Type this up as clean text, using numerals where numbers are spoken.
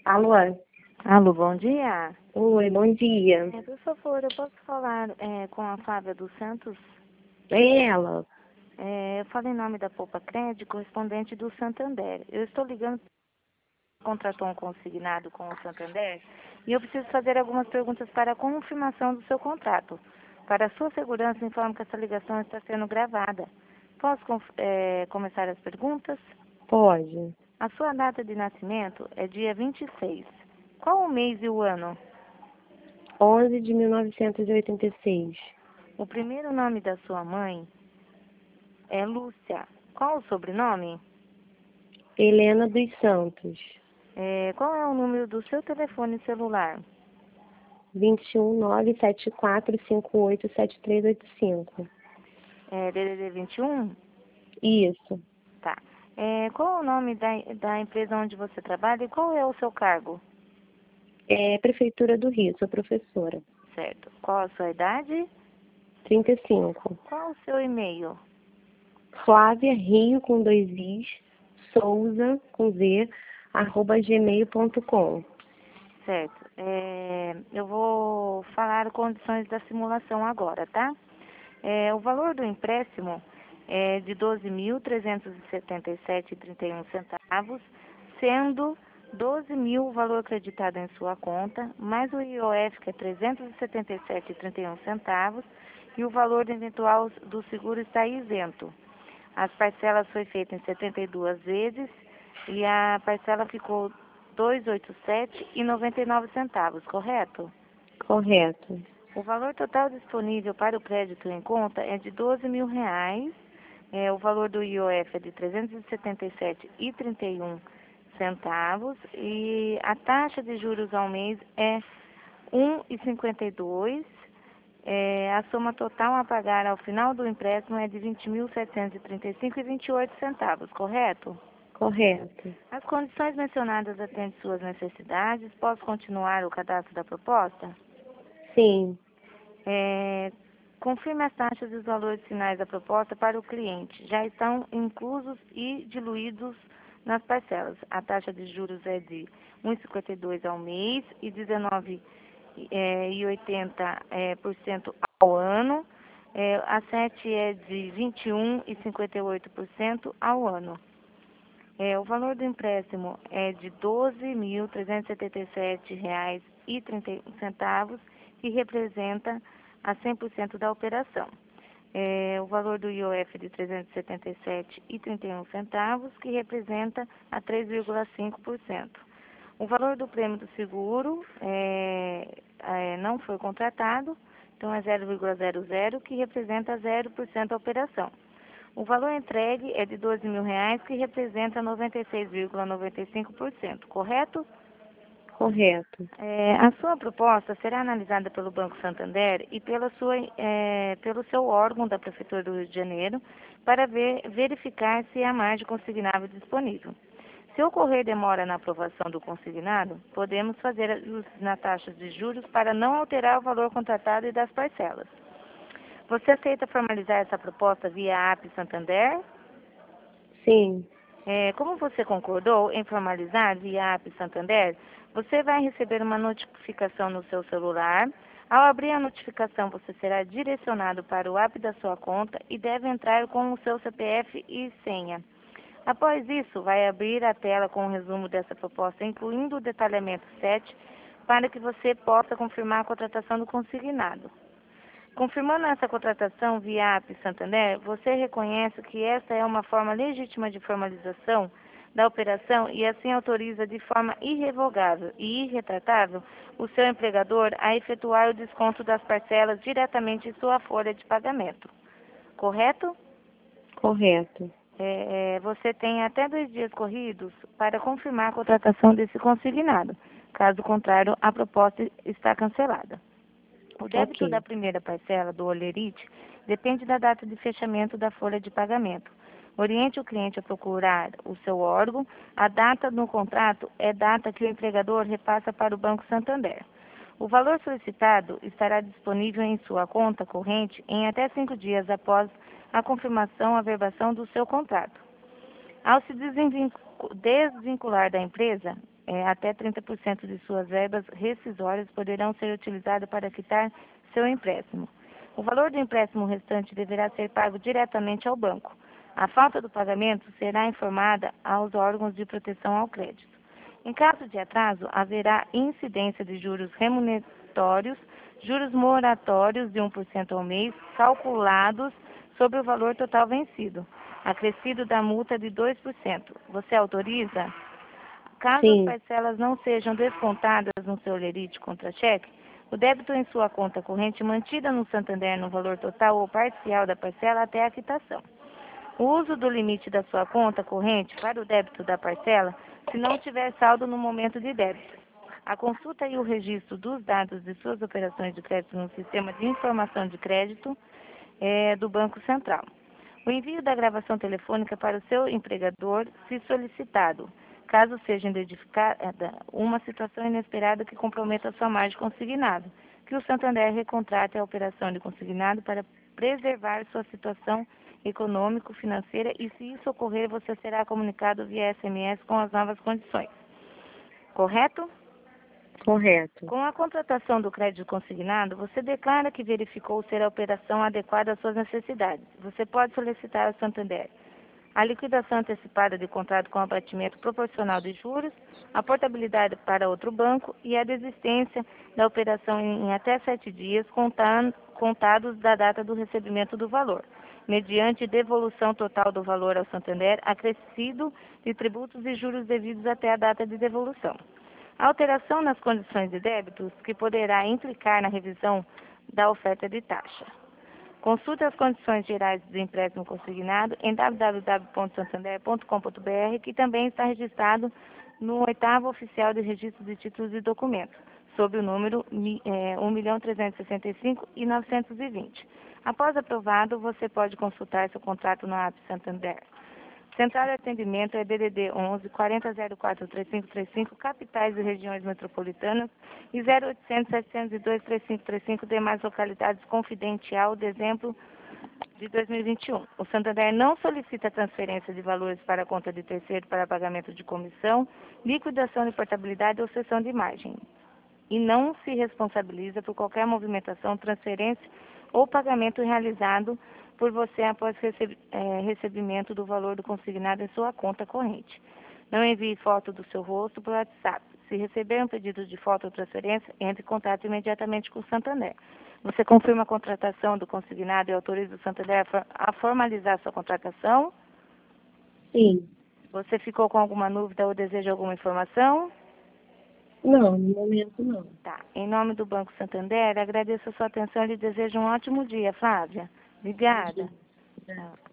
Alô? Alô, bom dia. Oi, bom dia. Por favor, eu posso falar com a Flávia dos Santos? É ela. Eu falo em nome da Poupa Crédito, correspondente do Santander. Eu estou ligando para contratou um consignado com o Santander e eu preciso fazer algumas perguntas para a confirmação do seu contrato. Para a sua segurança, informo que essa ligação está sendo gravada. Posso começar as perguntas? Pode. A sua data de nascimento é dia 26. Qual o mês e o ano? 11 de 1986. O primeiro nome da sua mãe é Lúcia. Qual o sobrenome? Helena dos Santos. Qual é o número do seu telefone celular? 21974587385. DDD 21? Isso. Tá. Qual é o nome da empresa onde você trabalha e qual é o seu cargo? É Prefeitura do Rio, sou professora. Certo. Qual a sua idade? 35. Qual o seu e-mail? Flávia Rio com 2 Is, Souza com Z, @gmail.com. Certo. Eu vou falar condições da simulação agora, tá? O valor do empréstimo é de 12.377,31 centavos, sendo 12.000 o valor acreditado em sua conta, mais o IOF, que é 377,31 centavos, e o valor eventual do seguro está isento. As parcelas foi feita em 72 vezes e a parcela ficou 287,99 centavos, correto? Correto. O valor total disponível para o crédito em conta é de R$ 12.000. O valor do IOF é de 377,31 centavos e a taxa de juros ao mês é 1,52. A soma total a pagar ao final do empréstimo é de R$ 20.735,28 centavos, correto? Correto. As condições mencionadas atendem suas necessidades. Posso continuar o cadastro da proposta? Sim. Confirme as taxas e os valores finais da proposta para o cliente. Já estão inclusos e diluídos nas parcelas. A taxa de juros é de 1,52 ao mês e 19,80% ao ano. A 7 é de 21,58% ao ano. O valor do empréstimo é de R$ 12.377,31, que representa a 100% da operação. O valor do IOF é de 377,31 centavos, que representa a 3,5%. O valor do prêmio do seguro não foi contratado, então é 0,00, que representa 0% da operação. O valor entregue é de R$ 12.000, que representa 96,95%, correto? Correto. A sua proposta será analisada pelo Banco Santander e pelo seu órgão da Prefeitura do Rio de Janeiro para verificar se há margem consignável disponível. Se ocorrer demora na aprovação do consignado, podemos fazer ajustes na taxa de juros para não alterar o valor contratado e das parcelas. Você aceita formalizar essa proposta via app Santander? Sim. Como você concordou em formalizar via app Santander, você vai receber uma notificação no seu celular. Ao abrir a notificação, você será direcionado para o app da sua conta e deve entrar com o seu CPF e senha. Após isso, vai abrir a tela com o resumo dessa proposta, incluindo o detalhamento 7, para que você possa confirmar a contratação do consignado. Confirmando essa contratação via app Santander, você reconhece que esta é uma forma legítima de formalização da operação e assim autoriza de forma irrevogável e irretratável o seu empregador a efetuar o desconto das parcelas diretamente em sua folha de pagamento. Correto? Correto. Você tem até 2 dias corridos para confirmar a contratação desse consignado. Caso contrário, a proposta está cancelada. O débito Ok. da primeira parcela do Olerite depende da data de fechamento da folha de pagamento. Oriente o cliente a procurar o seu órgão. A data no contrato é data que o empregador repassa para o Banco Santander. O valor solicitado estará disponível em sua conta corrente em até 5 dias após a confirmação, averbação do seu contrato. Ao se desvincular da empresa, até 30% de suas verbas rescisórias poderão ser utilizadas para quitar seu empréstimo. O valor do empréstimo restante deverá ser pago diretamente ao banco. A falta do pagamento será informada aos órgãos de proteção ao crédito. Em caso de atraso, haverá incidência de juros remuneratórios, juros moratórios de 1% ao mês, calculados sobre o valor total vencido, acrescido da multa de 2%. Você autoriza? Caso as Sim. parcelas não sejam descontadas no seu lerite contra-cheque, o débito em sua conta corrente mantida no Santander no valor total ou parcial da parcela até a quitação. O uso do limite da sua conta corrente para o débito da parcela, se não tiver saldo no momento de débito. A consulta e o registro dos dados de suas operações de crédito no Sistema de Informação de Crédito do Banco Central. O envio da gravação telefônica para o seu empregador, se solicitado, caso seja identificada uma situação inesperada que comprometa a sua margem consignada, que o Santander recontrate a operação de consignado para preservar sua situação econômico-financeira e, se isso ocorrer, você será comunicado via SMS com as novas condições. Correto? Correto. Com a contratação do crédito consignado, você declara que verificou ser a operação adequada às suas necessidades. Você pode solicitar ao Santander a liquidação antecipada de contrato com abatimento proporcional de juros, a portabilidade para outro banco e a desistência da operação em até 7 dias, contados da data do recebimento do valor, mediante devolução total do valor ao Santander, acrescido de tributos e juros devidos até a data de devolução. Alteração nas condições de débitos, que poderá implicar na revisão da oferta de taxa. Consulte as condições gerais do empréstimo consignado em www.santander.com.br, que também está registrado no 8º Oficial de Registro de Títulos e Documentos, sob o número 1.365.920. Após aprovado, você pode consultar seu contrato no app Santander. Central de atendimento é DDD 11 4004 3535, capitais e regiões metropolitanas, e 0800 702 3535, demais localidades, confidencial, dezembro de 2021. O Santander não solicita transferência de valores para a conta de terceiro para pagamento de comissão, liquidação de portabilidade ou cessão de margem, e não se responsabiliza por qualquer movimentação, transferência ou pagamento realizado por você após recebimento do valor do consignado em sua conta corrente. Não envie foto do seu rosto por WhatsApp. Se receber um pedido de foto ou transferência, entre em contato imediatamente com o Santander. Você confirma a contratação do consignado e autoriza o Santander a formalizar sua contratação? Sim. Você ficou com alguma dúvida ou deseja alguma informação? Não, no momento não. Tá. Em nome do Banco Santander, agradeço a sua atenção e lhe desejo um ótimo dia, Flávia. Obrigada. Obrigada.